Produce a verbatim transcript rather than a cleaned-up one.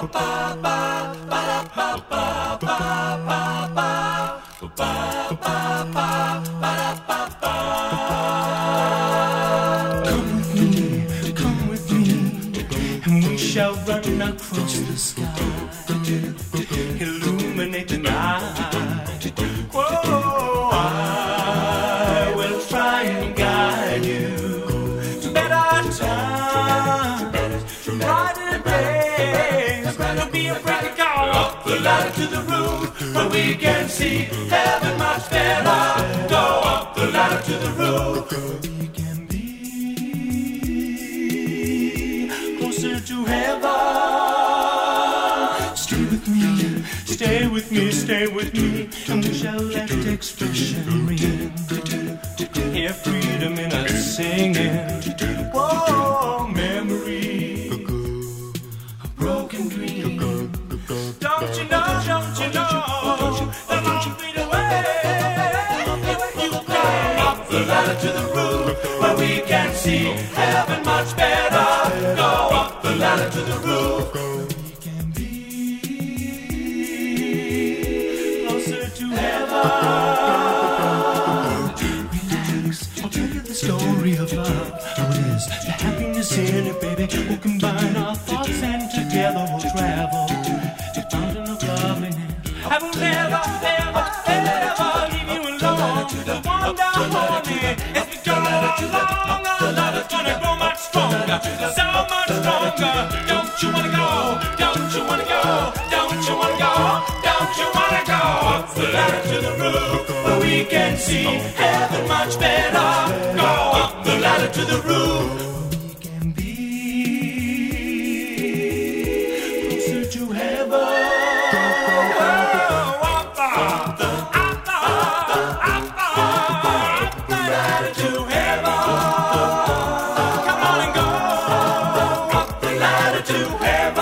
Shall run across the sky, illuminate the night. Whoa, I will try and guide you to better times, to brighter days. Don't be afraid to go up the ladder to the roof where we can see heaven much better. Go up the ladder to the roof. To heaven, stay with me, stay with me, stay with me, and we shall let expression ring. Hear freedom in us singing. Whoa, memory, a broken dream. Don't you know, don't you know, the long fade away. You go up the ladder to the roof where we can see heaven much better. Go up the ladder to the roof. We can be closer to heaven. Relax, I'll tell you the story of love. How it is, the happiness in it, baby. We'll combine our thoughts and together we'll travel to the fountain of loveliness. I will never, ever, ever leave you alone. The wonder holy, as we go along, our love is gonna grow much stronger, so much stronger. Don't you wanna go? Don't you wanna go? Don't you wanna go? Don't you wanna go up the ladder to the roof where we can see heaven much better? Go up the ladder to the roof. We can be closer to heaven. To heaven.